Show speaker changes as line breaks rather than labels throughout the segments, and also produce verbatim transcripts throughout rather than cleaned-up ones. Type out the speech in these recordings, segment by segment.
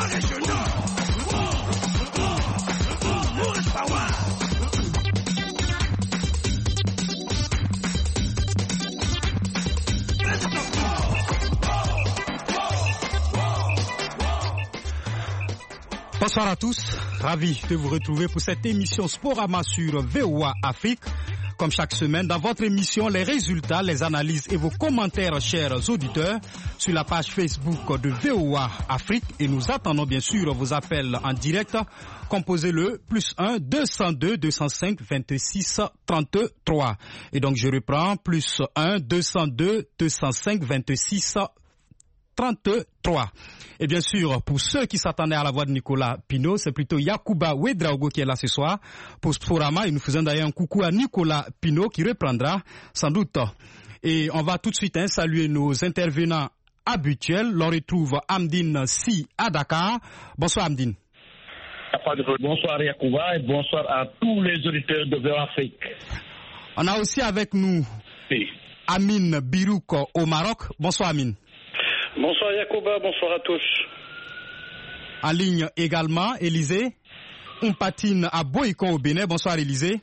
Bonsoir à tous, ravi de vous retrouver pour cette émission Sporama sur V O A Afrique. Comme chaque semaine, dans votre émission, les résultats, les analyses et vos commentaires, chers auditeurs, sur la page Facebook de V O A Afrique. Et nous attendons bien sûr vos appels en direct. Composez le plus un deux cent deux deux cent cinq vingt-six trente-trois. Et donc je reprends, plus un deux cent deux deux cent cinq vingt-six trente-trois. Et bien sûr, pour ceux qui s'attendaient à la voix de Nicolas Pino, c'est plutôt Yacouba Ouedraogo qui est là ce soir pour Sporama. Et nous faisons d'ailleurs un coucou à Nicolas Pino qui reprendra sans doute. Et on va tout de suite hein, saluer nos intervenants habituels. L'on retrouve Amdine Si à Dakar. Bonsoir Amdine.
Bonsoir Yacouba et bonsoir à tous les auditeurs de V O A Afrique.
On a aussi avec nous oui. Amine Birouk au Maroc. Bonsoir Amine.
Bonsoir Yacouba, bonsoir à tous.
En ligne également, Élisée Umpatine à Boïko au Bénin. Bonsoir Élisée.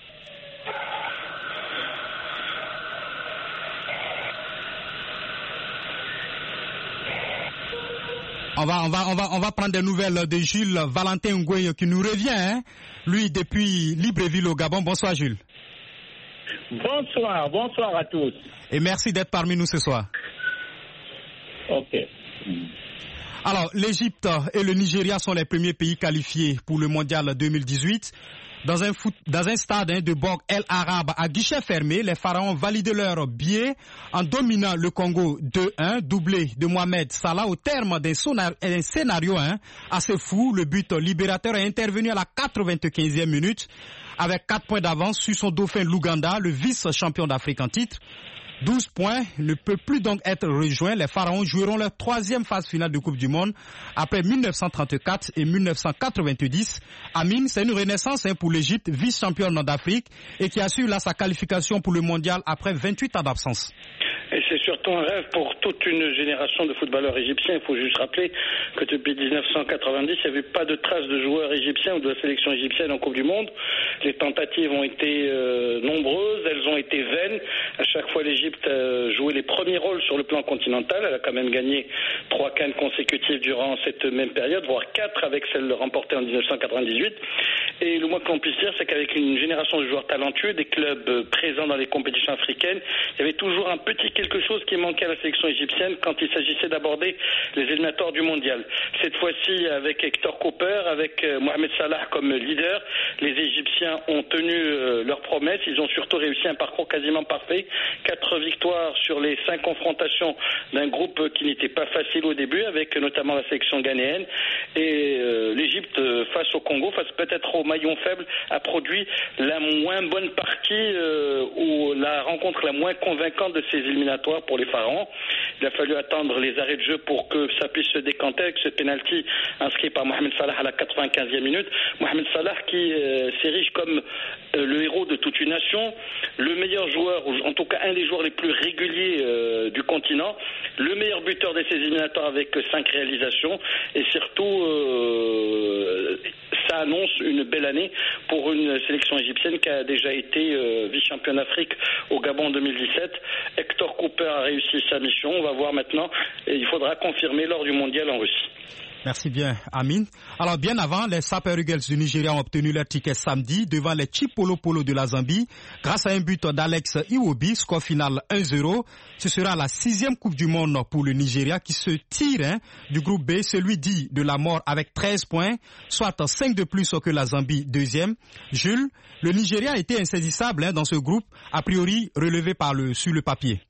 On va, on va, on va, on va prendre des nouvelles de Jules Valentin Ngoué qui nous revient, hein, lui depuis Libreville au Gabon. Bonsoir Jules.
Bonsoir, bonsoir à tous.
Et merci d'être parmi nous ce soir.
Ok.
Alors, l'Égypte et le Nigeria sont les premiers pays qualifiés pour le mondial deux mille dix-huit. Dans un, foot, dans un stade hein, de Borg El Arab à guichet fermé, les Pharaons valident leur billet en dominant le Congo deux un, doublé de Mohamed Salah au terme d'un, sonar, d'un scénario hein, assez fou. Le but libérateur est intervenu à la quatre-vingt-quinzième minute avec quatre points d'avance sur son dauphin l'Ouganda, le vice-champion d'Afrique en titre. douze points ne peut plus donc être rejoint. Les Pharaons joueront leur troisième phase finale de Coupe du Monde après mille neuf cent trente-quatre et mille neuf cent quatre-vingt-dix. Amine, c'est une renaissance hein, pour l'Égypte, vice-championne d'Afrique et qui assure là sa qualification pour le mondial après vingt-huit ans d'absence.
Et c'est surtout un rêve pour toute une génération de footballeurs égyptiens. Il faut juste rappeler que depuis dix-neuf cent quatre-vingt-dix, il n'y avait pas de traces de joueurs égyptiens ou de la sélection égyptienne en Coupe du Monde. Les tentatives ont été euh, nombreuses, elles ont été vaines. À chaque fois, l'Égypte a joué les premiers rôles sur le plan continental. Elle a quand même gagné trois CAN consécutifs durant cette même période, voire quatre avec celle remportée en dix-neuf cent quatre-vingt-dix-huit. Et le moins qu'on puisse dire, c'est qu'avec une génération de joueurs talentueux, des clubs présents dans les compétitions africaines, il y avait toujours un petit quelque chose qui manquait à la sélection égyptienne quand il s'agissait d'aborder les éliminatoires du mondial. Cette fois-ci, avec Hector Cooper, avec Mohamed Salah comme leader, les Égyptiens ont tenu euh, leurs promesses. Ils ont surtout réussi un parcours quasiment parfait. Quatre victoires sur les cinq confrontations d'un groupe qui n'était pas facile au début, avec notamment la sélection ghanéenne. Et euh, l'Égypte, face au Congo, face peut-être au maillon faible, a produit la moins bonne partie euh, ou la rencontre la moins convaincante de ces éliminatoires pour les Pharaons. Il a fallu attendre les arrêts de jeu pour que ça puisse se décanter avec ce penalty inscrit par Mohamed Salah à la quatre-vingt-quinzième minute. Mohamed Salah qui euh, s'érige comme euh, le héros de toute une nation, le meilleur joueur, ou en tout cas un des joueurs les plus réguliers euh, du continent, le meilleur buteur de ces éliminatoires avec cinq réalisations et surtout euh, ça annonce une belle année pour une sélection égyptienne qui a déjà été euh, vice-championne d'Afrique au Gabon en deux mille dix-sept. Hector Cooper a réussi sa mission, on va voir maintenant, et il faudra confirmer lors du mondial en Russie.
Merci bien, Amine. Alors, bien avant, les Super Eagles du Nigeria ont obtenu leur ticket samedi devant les Chipolo Polo de la Zambie grâce à un but d'Alex Iwobi, score final un zéro. Ce sera la sixième Coupe du Monde pour le Nigeria qui se tire hein, du groupe B, celui dit de la mort avec treize points, soit cinq de plus que la Zambie deuxième. Jules, le Nigeria a été insaisissable hein, dans ce groupe, a priori relevé par le, sur le papier.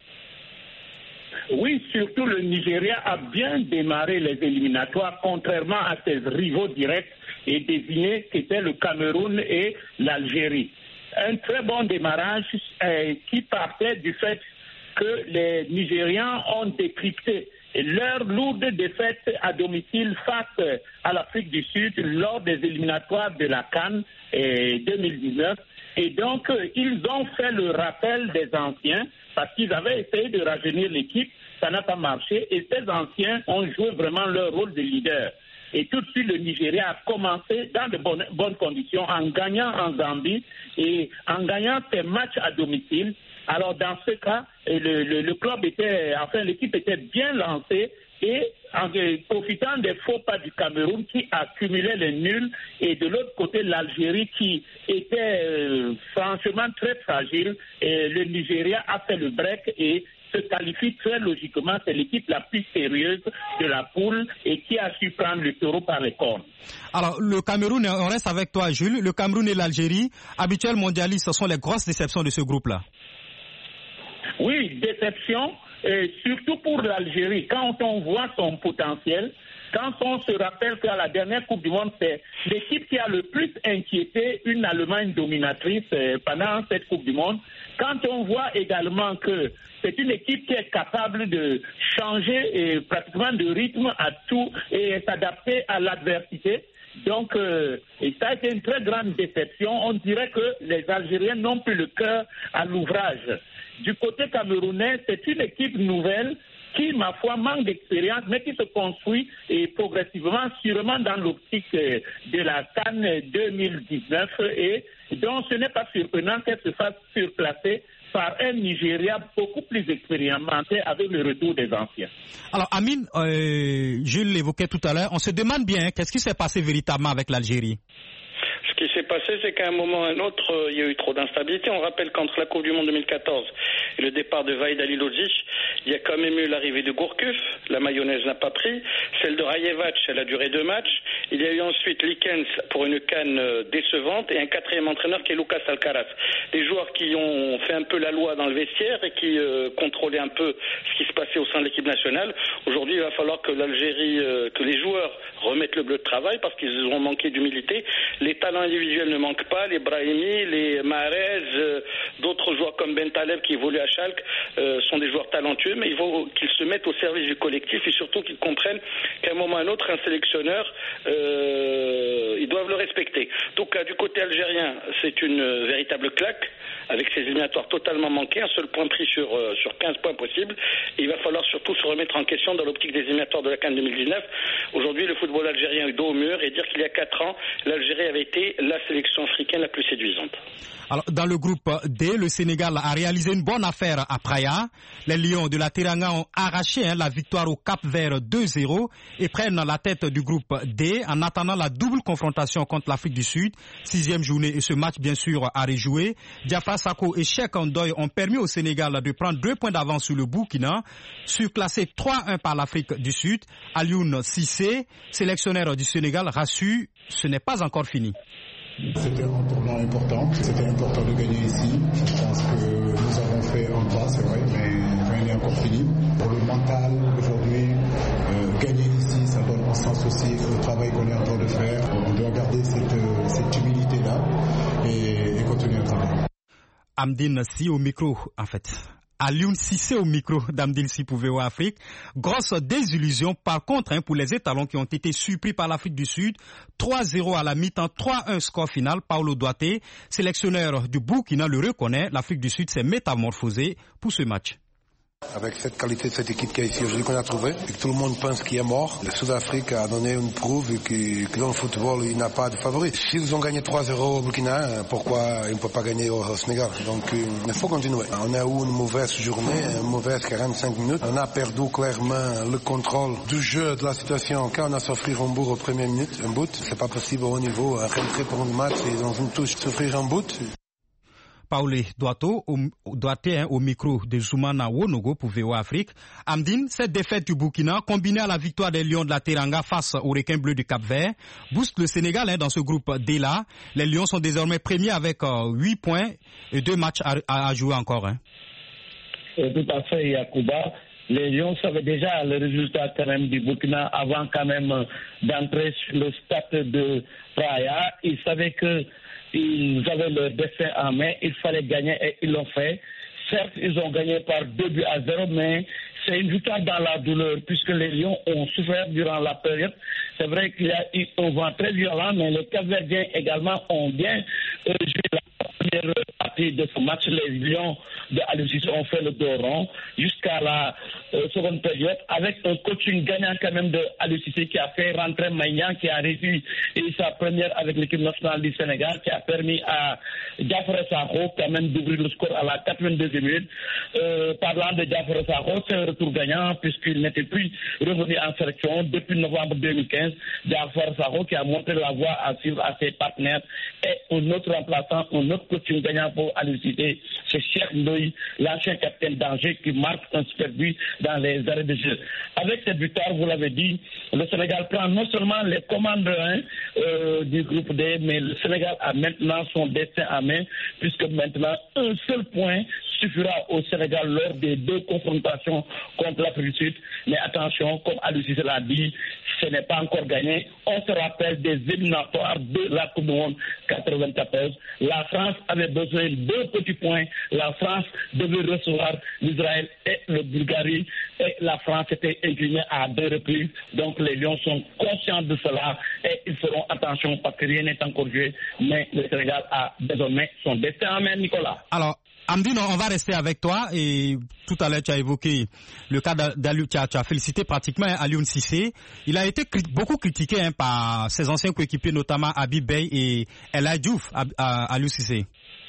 Oui, surtout le Nigeria a bien démarré les éliminatoires, contrairement à ses rivaux directs et désignés qui étaient le Cameroun et l'Algérie. Un très bon démarrage euh, qui partait du fait que les Nigérians ont décrypté leur lourde défaite à domicile face à l'Afrique du Sud lors des éliminatoires de la CAN euh, deux mille dix-neuf. Et donc, euh, ils ont fait le rappel des anciens parce qu'ils avaient essayé de rajeunir l'équipe, ça n'a pas marché et ces anciens ont joué vraiment leur rôle de leader. Et tout de suite, le Nigeria a commencé dans de bonnes, bonnes conditions en gagnant en Zambie et en gagnant ses matchs à domicile. Alors dans ce cas, le, le, le club était, enfin l'équipe était bien lancée et en profitant des faux pas du Cameroun qui accumulait les nuls et de l'autre côté l'Algérie qui était euh, franchement très fragile, et le Nigeria a fait le break et se qualifie très logiquement. C'est l'équipe la plus sérieuse de la poule et qui a su prendre le taureau par les cornes.
Alors, le Cameroun, on reste avec toi, Jules. Le Cameroun et l'Algérie, habituels mondialistes, ce sont les grosses déceptions de ce groupe-là.
Oui, déception, et surtout pour l'Algérie. Quand on voit son potentiel, quand on se rappelle qu'à la dernière Coupe du Monde, c'est l'équipe qui a le plus inquiété une Allemagne dominatrice pendant cette Coupe du Monde. Quand on voit également que c'est une équipe qui est capable de changer et pratiquement de rythme à tout et s'adapter à l'adversité. Donc, euh, et ça a été une très grande déception. On dirait que les Algériens n'ont plus le cœur à l'ouvrage. Du côté camerounais, c'est une équipe nouvelle qui, ma foi, manque d'expérience, mais qui se construit et progressivement, sûrement dans l'optique de la CAN deux mille dix-neuf. Et donc, ce n'est pas surprenant qu'elle se fasse surplacer par un Nigeria beaucoup plus expérimenté avec le retour des anciens.
Alors, Amine, euh, je l'évoquais tout à l'heure, on se demande bien hein, qu'est-ce qui s'est passé véritablement avec l'Algérie.
Ce qui s'est passé, c'est qu'à un moment ou à un autre, euh, il y a eu trop d'instabilité. On rappelle qu'entre la Coupe du Monde deux mille quatorze et le départ de Vahid Halilovic, il y a quand même eu l'arrivée de Gourcuff, la mayonnaise n'a pas pris. Celle de Rajevac, elle a duré deux matchs. Il y a eu ensuite Likens pour une canne euh, décevante et un quatrième entraîneur qui est Lucas Alcaraz. Des joueurs qui ont fait un peu la loi dans le vestiaire et qui euh, contrôlaient un peu ce qui se passait au sein de l'équipe nationale. Aujourd'hui, il va falloir que l'Algérie, euh, que les joueurs remettent le bleu de travail parce qu'ils ont manqué d'humilité. Les talents individuels ne manquent pas, les Brahimi, les Mahrez, euh, d'autres joueurs comme Ben Taleb qui évoluent à Schalke euh, sont des joueurs talentueux, mais il faut qu'ils se mettent au service du collectif et surtout qu'ils comprennent qu'à un moment ou à un autre, un sélectionneur, euh, ils doivent le respecter. Donc là, du côté algérien, c'est une euh, véritable claque avec ces éliminatoires totalement manqués, un seul point pris sur, euh, sur quinze points possibles. Et il va falloir surtout se remettre en question dans l'optique des éliminatoires de la CAN deux mille dix-neuf. Aujourd'hui, le football algérien est dos au mur et dire qu'il y a quatre ans, l'Algérie avait été la sélection africaine la plus séduisante.
Alors, dans le groupe D, le Sénégal a réalisé une bonne affaire à Praia. Les Lions de la Teranga ont arraché hein, la victoire au Cap-Vert deux zéro et prennent la tête du groupe D en attendant la double confrontation contre l'Afrique du Sud. Sixième journée et ce match, bien sûr, à rejouer. Diafra Sakho et Cheikh Ndoye ont permis au Sénégal de prendre deux points d'avance sur le Burkina, surclassé trois un par l'Afrique du Sud. Alioune Cissé, sélectionneur du Sénégal, rassure, ce n'est pas encore fini.
C'était un tournoi important, c'était important de gagner ici. Je pense que nous avons fait un pas, c'est vrai, mais rien n'est encore fini. Pour le mental, aujourd'hui, euh, gagner ici, ça donne un sens aussi au travail qu'on est en train de faire. On doit garder cette, cette humilité-là et, et continuer à travailler.
Amdine Si au micro, en fait. Alioune Cissé au micro d'Amdine Si pour V O A Afrique. Grosse désillusion par contre hein, pour les étalons qui ont été surpris par l'Afrique du Sud. trois zéro à la mi-temps, trois un score final. Paulo Duarte, sélectionneur du Burkina, le reconnaît. L'Afrique du Sud s'est métamorphosée pour ce match.
Avec cette qualité de cette équipe qui est ici aujourd'hui qu'on a trouvée et que tout le monde pense qu'il est mort, le Sud-Afrique a donné une preuve que, que dans le football il n'a pas de favori. S'ils ont gagné trois zéro au Burkina, pourquoi ils ne peuvent pas gagner au, au Sénégal? Donc il faut continuer. On a eu une mauvaise journée, une mauvaise quarante-cinq minutes. On a perdu clairement le contrôle du jeu, de la situation. Quand on a souffert un but aux premières minutes, un but, c'est pas possible au niveau rentrer pour un match et dans une touche souffrir un but.
Paulo Duarte au, Duarte, hein, au micro de Zoumana Wonogo pour V O A Afrique. Amdine, cette défaite du Burkina, combinée à la victoire des Lions de la Teranga face aux requins bleus du Cap-Vert, booste le Sénégal hein, dans ce groupe D-là. Les Lions sont désormais premiers avec euh, huit points et deux matchs à, à, à jouer encore. Hein.
Tout à fait, Yacouba. Les Lions savaient déjà le résultat quand même du Burkina avant quand même d'entrer sur le stade de Praia. Ils savaient que ils avaient leur destin en main, il fallait gagner et ils l'ont fait. Certes, ils ont gagné par deux buts à zéro, mais c'est une victoire dans la douleur puisque les Lions ont souffert durant la période. C'est vrai qu'il y a eu un vent très violent, mais les Cap-Verdiens également ont bien euh, joué la première partie de ce match, les Lions de Aliou Cissé ont fait le dos rond jusqu'à la euh, seconde période avec un coaching gagnant quand même de Aliou Cissé qui a fait rentrer Maïan, qui a réussi et sa première avec l'équipe nationale du Sénégal, qui a permis à Diafara Sakho quand même d'ouvrir le score à la quatre-vingt-deuxième minute. Euh, parlant de Diafara Sakho, c'est un retour gagnant puisqu'il n'était plus revenu en sélection depuis novembre deux mille quinze. Diafara Sakho qui a montré la voie à suivre à ses partenaires et un autre remplaçant, un autre coaching gagnant pour Aliou Cissé, c'est Cheikh Ndoye, l'ancien capitaine d'Angers qui marque un super but dans les arrêts de jeu. Avec cette victoire, vous l'avez dit, le Sénégal prend non seulement les commandes hein, euh, du groupe D, mais le Sénégal a maintenant son destin en main, puisque maintenant un seul point suffira au Sénégal lors des deux confrontations contre l'Afrique du Sud. Mais attention, comme Aliou Cissé l'a dit, ce n'est pas encore gagné. On se rappelle des éliminatoires de la Coupe du Monde quatre-vingt-quatorze. La France avait besoin de deux petits points. La France devait recevoir l'Israël et le Bulgarie. Et la France était inclinée à deux reprises. Donc les Lions sont conscients de cela et ils feront attention parce que rien n'est encore joué. Mais le Sénégal a désormais son destin en main, Nicolas.
Alors, Amdine, on va rester avec toi et tout à l'heure tu as évoqué le cas d'Aliou, tu as, tu as félicité pratiquement Aliou Cissé. Il a été cri- beaucoup critiqué hein, par ses anciens coéquipiers, notamment Habib Beye et El Hadji Diouf, Aliou Cissé.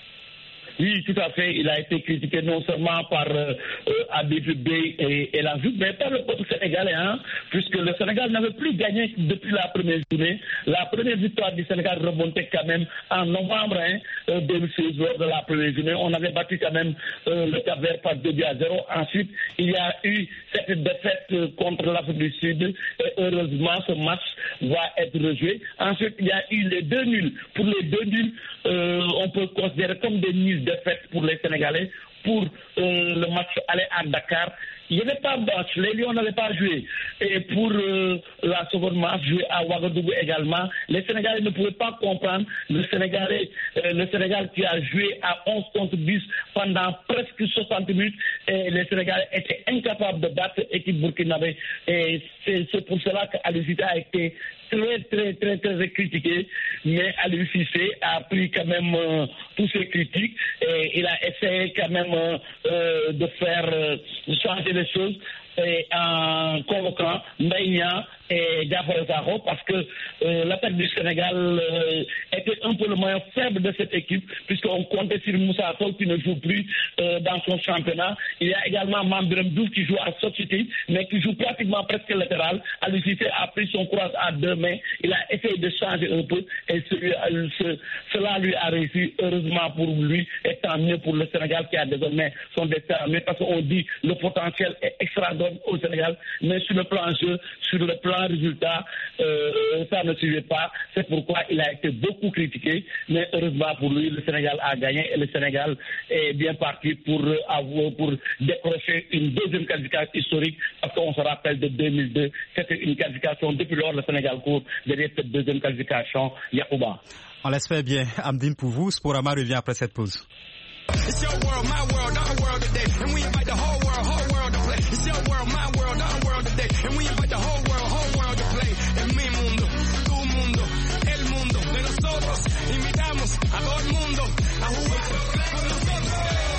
Oui, tout à fait. Il a été critiqué non seulement par euh, euh, Habib Beye et El Hadji Diouf, mais par le peuple sénégalais, hein, puisque le Sénégal n'avait plus gagné depuis la première journée. La première victoire du Sénégal remontait quand même en novembre hein, euh, deux mille seize, lors de la première journée. On avait battu quand même euh, le Cap-Vert par deux buts à zéro. Ensuite, il y a eu cette défaite euh, contre l'Afrique du Sud. Et heureusement, ce match va être rejoué. Ensuite, il y a eu les deux nuls. Pour les deux nuls, euh, on peut considérer comme des nuls défaite pour les Sénégalais. Pour euh, le match aller à Dakar, il n'y avait pas de match, les Lions n'avaient pas joué. Et pour euh, la seconde match, joué à Ouagadougou également, les Sénégalais ne pouvaient pas comprendre. Le Sénégalais, euh, le Sénégal qui a joué à onze contre dix pendant presque soixante minutes, et les Sénégalais étaient incapables de battre l'équipe burkinabé. Et c'est, c'est pour cela qu'Aliou Cissé a été très, très, très, très critiqué. Mais Aliou Cissé a pris quand même euh, tous ces critiques et il a essayé quand même euh, euh, de faire euh, changer les choses et en convoquant Mbaïna et Diafara Sakho parce que euh, l'attaque du Sénégal euh, était un peu le moyen faible de cette équipe puisqu'on comptait sur Moussa Sow qui ne joue plus euh, dans son championnat. Il y a également Mame Birame Diouf qui joue à Société mais qui joue pratiquement presque latéral. Aliou Cissé a pris son courage à deux mains. Il a essayé de changer un peu et celui, ce, cela lui a réussi. Heureusement pour lui et tant mieux pour le Sénégal qui a désormais son destin. Mais parce qu'on dit le potentiel est extraordinaire au Sénégal, mais sur le plan jeu, sur le plan résultat, euh, ça ne suivait pas. C'est pourquoi il a été beaucoup critiqué. Mais heureusement pour lui, le Sénégal a gagné et le Sénégal est bien parti pour, avoir, pour décrocher une deuxième qualification historique parce qu'on se rappelle de deux mille deux, c'était une qualification depuis lors le Sénégal court derrière cette deuxième qualification, Yacouba.
On l'espère bien, Amdine, pour vous. Sporama revient après cette pause. It's your world, my world, our world today, and we invite the whole world, whole world to play. It's your world, my world, our world today, and we invite the whole world, whole world to play. En mi mundo, tu mundo, el mundo de nosotros. Invitamos a todo el mundo a jugar con nosotros.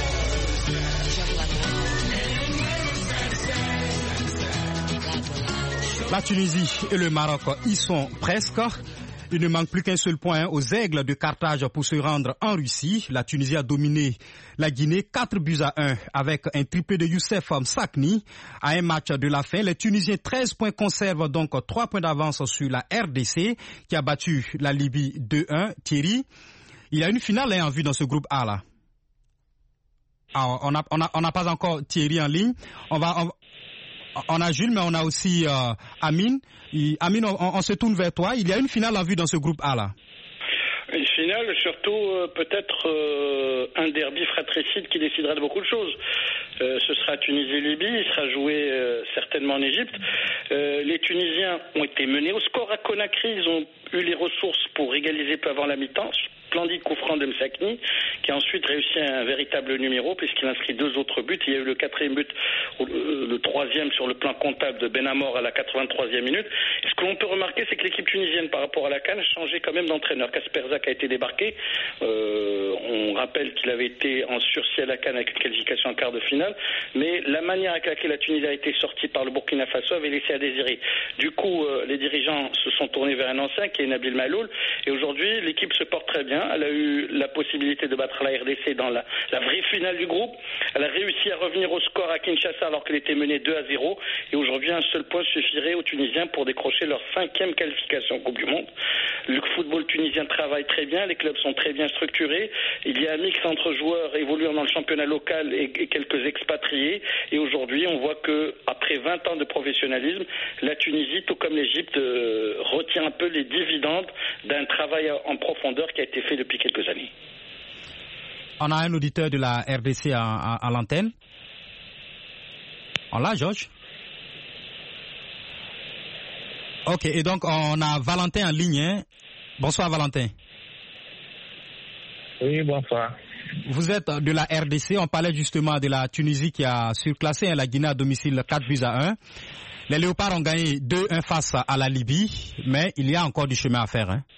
La Tunisie et le Maroc y sont presque. Il ne manque plus qu'un seul point aux Aigles de Carthage pour se rendre en Russie. La Tunisie a dominé la Guinée quatre buts à un avec un triplé de Youssef Msakni. À un match de la fin, les Tunisiens treize points conservent donc trois points d'avance sur la R D C qui a battu la Libye deux un. Thierry, il y a une finale en vue dans ce groupe A là. Alors, on n'a on a, on a pas encore Thierry en ligne. On va... On, On a Jules, mais on a aussi euh, Amine. Et, Amine, on, on se tourne vers toi. Il y a une finale en vue dans ce groupe A là.
Une finale, surtout euh, peut-être euh, un derby fratricide qui décidera de beaucoup de choses. Euh, ce sera Tunisie-Libye, il sera joué euh, certainement en Égypte. Euh, les Tunisiens ont été menés au score à Conakry, ils ont eu les ressources pour égaliser peu avant la mi-temps. splendide coup franc de Msakni, qui a ensuite réussi un véritable numéro, puisqu'il inscrit deux autres buts. Il y a eu le quatrième but, le, le troisième sur le plan comptable de Benamor à la quatre-vingt-troisième minute. Et ce que l'on peut remarquer, c'est que l'équipe tunisienne, par rapport à la CAN, a changé quand même d'entraîneur. Kasper Zak a été débarqué. Euh, on rappelle qu'il avait été en sursis à la CAN avec une qualification en quart de finale. Mais la manière avec laquelle la Tunisie a été sortie par le Burkina Faso avait laissé à désirer. Du coup, euh, les dirigeants se sont tournés vers un ancien qui est Nabil Maloul. Et aujourd'hui, l'équipe se porte très bien. Elle a eu la possibilité de battre la R D C dans la, la vraie finale du groupe. Elle a réussi à revenir au score à Kinshasa alors qu'elle était menée deux à zéro. Et aujourd'hui, un seul point suffirait aux Tunisiens pour décrocher leur cinquième qualification en Coupe du Monde. Le football tunisien travaille très bien. Les clubs sont très bien structurés. Il y a un mix entre joueurs évoluant dans le championnat local et, et quelques expatriés. Et aujourd'hui, on voit que après vingt ans de professionnalisme, la Tunisie, tout comme l'Égypte, euh, retient un peu les dividendes d'un travail en profondeur qui a été fait depuis quelques années.
On a un auditeur de la R D C à, à, à l'antenne. On l'a, Georges? Ok, et donc on a Valentin en ligne. Hein? Bonsoir, Valentin.
Oui, bonsoir.
Vous êtes de la R D C. On parlait justement de la Tunisie qui a surclassé hein, la Guinée à domicile quatre buts à un. Les Léopards ont gagné deux un face à la Libye, mais il y a encore du chemin à faire. Hein?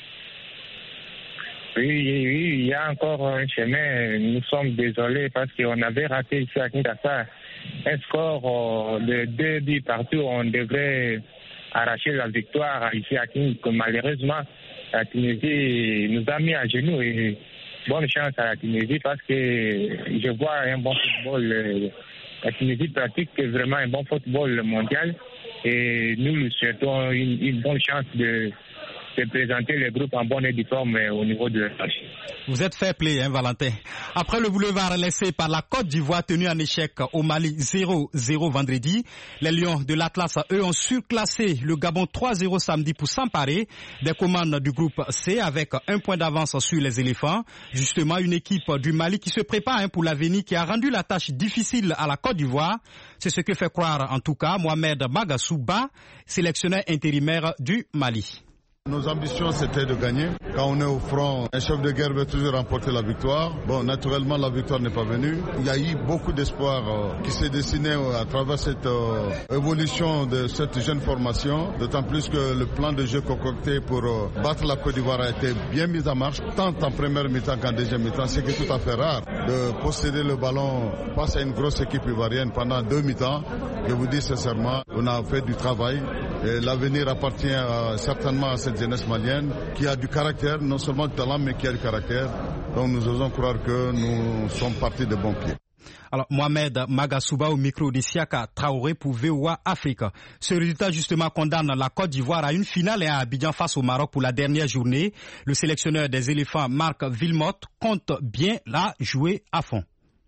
Oui, oui, il y a encore un chemin. Nous sommes désolés parce qu'on avait raté ici à Kinshasa un score de deux buts partout. On devrait arracher la victoire ici à Kinshasa. Malheureusement, la Tunisie nous a mis à genoux. Et bonne chance à la Tunisie parce que je vois un bon football. La Tunisie pratique vraiment un bon football mondial et nous lui souhaitons une, une bonne chance de, de présenter le groupe en bonne et due forme au niveau de la tâche.
Vous êtes fair play, hein, Valentin. Après le boulevard laissé par la Côte d'Ivoire tenu en échec au Mali zéro zéro vendredi, les Lions de l'Atlas, eux, ont surclassé le Gabon trois zéro samedi pour s'emparer des commandes du groupe C avec un point d'avance sur les éléphants. Justement, une équipe du Mali qui se prépare hein, pour l'avenir, qui a rendu la tâche difficile à la Côte d'Ivoire. C'est ce que fait croire en tout cas Mohamed Magassouba, sélectionneur intérimaire du Mali.
Nos ambitions, c'était de gagner. Quand on est au front, un chef de guerre veut toujours remporter la victoire. Bon, naturellement, la victoire n'est pas venue. Il y a eu beaucoup d'espoir euh, qui s'est dessiné euh, à travers cette euh, évolution de cette jeune formation. D'autant plus que le plan de jeu concocté pour euh, battre la Côte d'Ivoire a été bien mis en marche, tant en première mi-temps qu'en deuxième mi-temps. C'est que tout à fait rare de posséder le ballon face à une grosse équipe ivoirienne pendant deux mi-temps. Je vous dis sincèrement, on a fait du travail. Et l'avenir appartient euh, certainement à cette jeunesse malienne qui a du caractère, non seulement du talent, mais qui a du caractère. Donc nous osons croire que nous sommes partis de bons pieds.
Alors, Mohamed Magassouba au micro de Siaka Traoré pour V O A Afrique. Ce résultat, justement, condamne la Côte d'Ivoire à une finale et à Abidjan face au Maroc pour la dernière journée. Le sélectionneur des éléphants, Marc Wilmotte, compte bien la jouer à fond.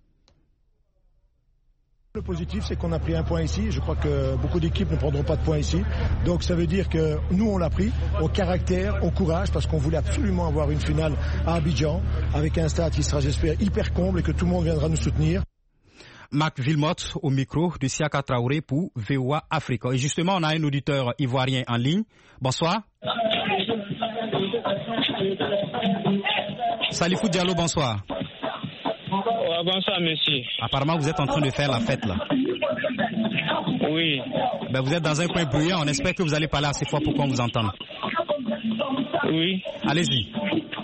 Le positif, c'est qu'on a pris un point ici. Je crois que beaucoup d'équipes ne prendront pas de points ici. Donc ça veut dire que nous, on l'a pris au caractère, au courage, parce qu'on voulait absolument avoir une finale à Abidjan, avec un stade qui sera, j'espère, hyper comble et que tout le monde viendra nous soutenir.
Marc Wilmotte au micro de Siaka Traoré pour V O A Afrique. Et justement, on a un auditeur ivoirien en ligne. Bonsoir. Salifou Diallo, bonsoir.
Bonsoir, monsieur.
Apparemment, vous êtes en train de faire la fête, là.
Oui.
Ben, vous êtes dans un coin bruyant. On espère que vous allez parler assez fort pour qu'on vous entende.
Oui.
Allez-y.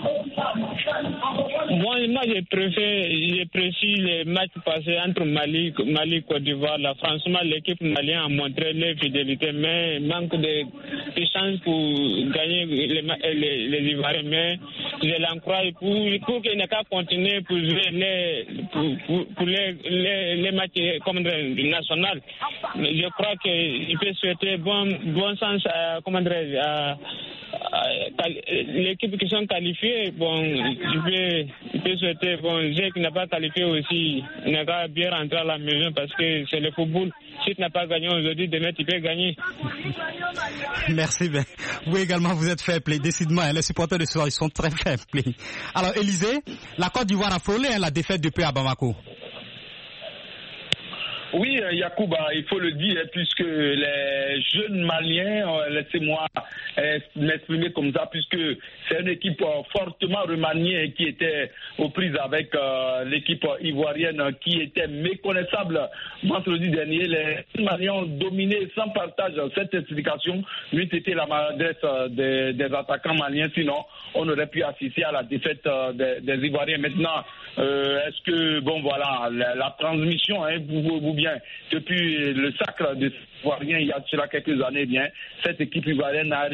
Moi, moi je préfère, je précise les matchs passés entre Mali, Mali, Côte d'Ivoire. Là, franchement, l'équipe malienne a montré leur fidélité, mais manque de, de chance pour gagner les, les, les Ivoiriens. Mais je l'encourage pour, pour qu'il n'ait qu'à continuer pour jouer les, pour, pour, pour les, les, les matchs comme national. Je crois qu'il peut souhaiter bon, bon sens à, comment dire, à, à l'équipe qui sont qualifiées. Bon, il peut, il peut souhaiter, bon, G qui n'a pas qualifié aussi, il n'a qu'à bien rentrer à la maison parce que c'est le football. Si tu n'as pas gagné aujourd'hui, demain tu peux gagner.
Merci bien. Vous également, vous êtes fair play. Décidément, les supporters de ce soir, ils sont très fair play. Alors, Élisée, la Côte d'Ivoire a frôlé hein, la défaite depuis à Bamako.
Oui,
Yacouba, il faut le dire, puisque les jeunes Maliens, laissez-moi m'exprimer comme ça, puisque c'est une équipe fortement remaniée qui était aux prises avec euh, l'équipe ivoirienne qui était méconnaissable vendredi dernier. Les Maliens ont dominé sans partage cette explication. Lui, c'était la maladresse des, des attaquants maliens, sinon on aurait pu assister à la défaite euh, des, des Ivoiriens. Maintenant, euh, est-ce que, bon voilà, la, la transmission, hein, vous, vous bien, depuis le sacre des Ivoiriens il y a cela quelques années, bien, cette équipe ivoirienne a